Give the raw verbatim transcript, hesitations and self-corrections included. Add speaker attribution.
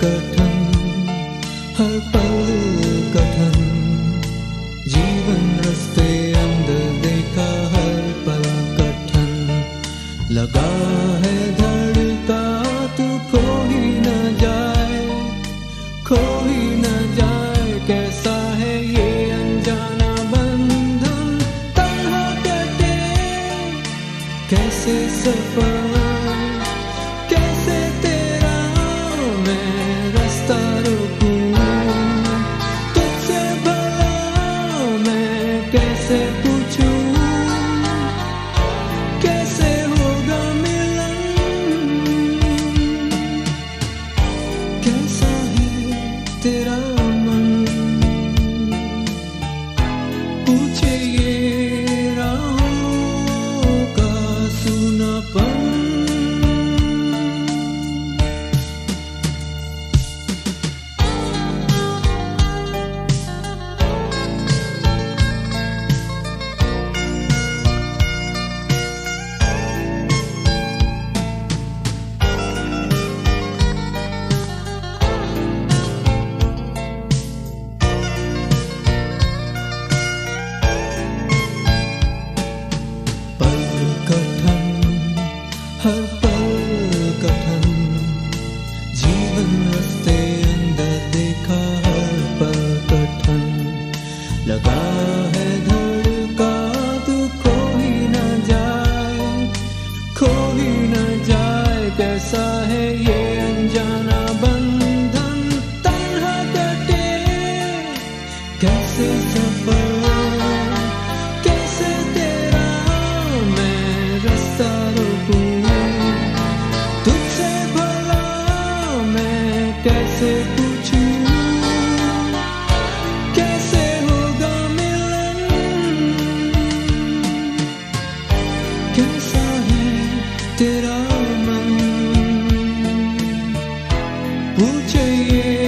Speaker 1: कठिन, हर पल कठिन, जीवन रास्ते अंदर देखा हर पल कठिन, लगा है धड़का तू खो ही न जाए, खो ही न जाए, कैसा है ये अनजाना बंधन, तन्हा कटे कैसे सफर, कैसे तेरा मैं रास्ता रोकूं, तुझसे भला मैं कैसे पूछूं, कैसे होगा मिलन, कैसा है तेरा मन, पूछे ये राहों का सूनापन। हर पल कठिन, जीवन रास्ते अंदर देखा हर पल कठिन, लगा है धड़का तू खो ही न जाए, खो ही न जाए, कैसा है ये अनजाना बंधन, तन्हा कटे कैसे सफर, कैसे तेरा मैं रास्ता रोकूं, कैसे पूछूं, कैसे होगा मिलन, कैसा है तेरा मन, पूछे ये